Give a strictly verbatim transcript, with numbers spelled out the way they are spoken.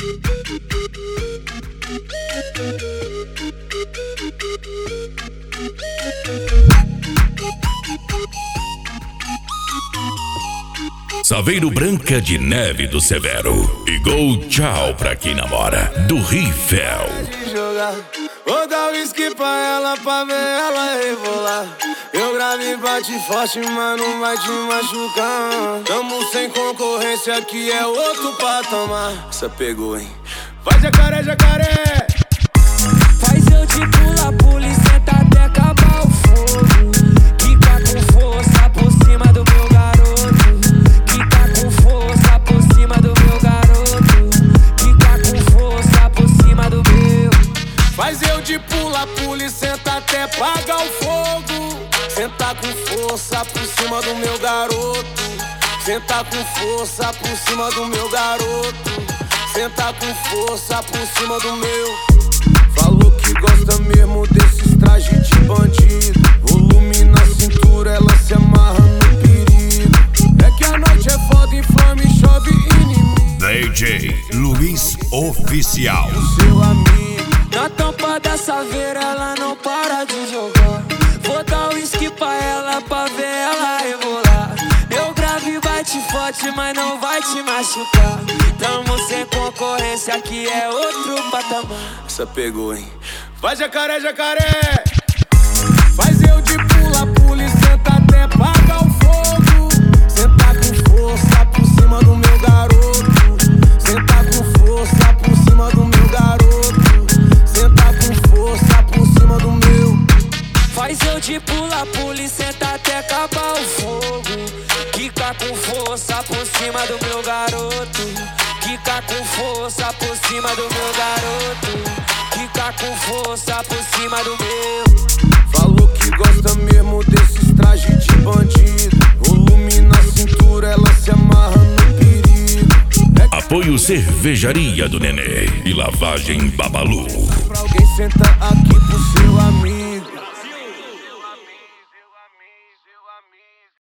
Saveiro Branca de Neve do Severo e Gol Tchau pra quem namora, do Rivel. Vou dar whisky pra ela, pra ver ela rebolar. Eu gravo e bate forte, mas não vai te machucar. Tamo sem concorrência, aqui é outro patamar. Essa pegou, hein? Vai jacaré, jacaré. Faz eu te pula, pula e senta até acabar o fogo. Quica com força por cima do meu garoto. Quica com força por cima do meu garoto. Quica com força por cima do meu. Faz eu de pula, pula e senta até apagar o fogo. Senta com força por cima do meu garoto. Senta com força por cima do meu garoto. Senta com força por cima do meu. Falou que gosta mesmo desses trajes de bandido. Volume na cintura, ela se amarra no perigo. É que a noite é foda, inflame, chove inimigo. D J Luiz Oficial. O seu amigo. Na tampa da saveira ela não para de jogar. Vou dar whisky pra ela, pra ver ela rebolar. Meu grave bate forte, mas não vai te machucar. Tamo sem concorrência, aqui é outro patamar. Essa pegou, hein? Vai jacaré, jacaré. Faz eu de pula, pula e senta até apagar o fogo. Senta com força por cima do meu garoto. Senta com força por cima do meu garoto. Senta com força por cima do meu. Faz eu de pula, pula e senta até acabar o fogo. Quica com força por cima do meu garoto. Quica com força por cima do meu garoto. Quica com força por cima do meu. Falou que gosta mesmo desses trajes de bandido. Volume na cintura, ela se amarra no perigo. Apoio Cervejaria do Nenê e Lavagem Babalu.